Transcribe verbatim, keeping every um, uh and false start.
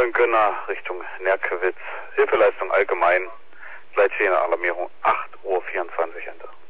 Neuenkönner Richtung Nerkewitz. Hilfeleistung allgemein. Leitstehende Alarmierung acht Uhr vierundzwanzig Enter.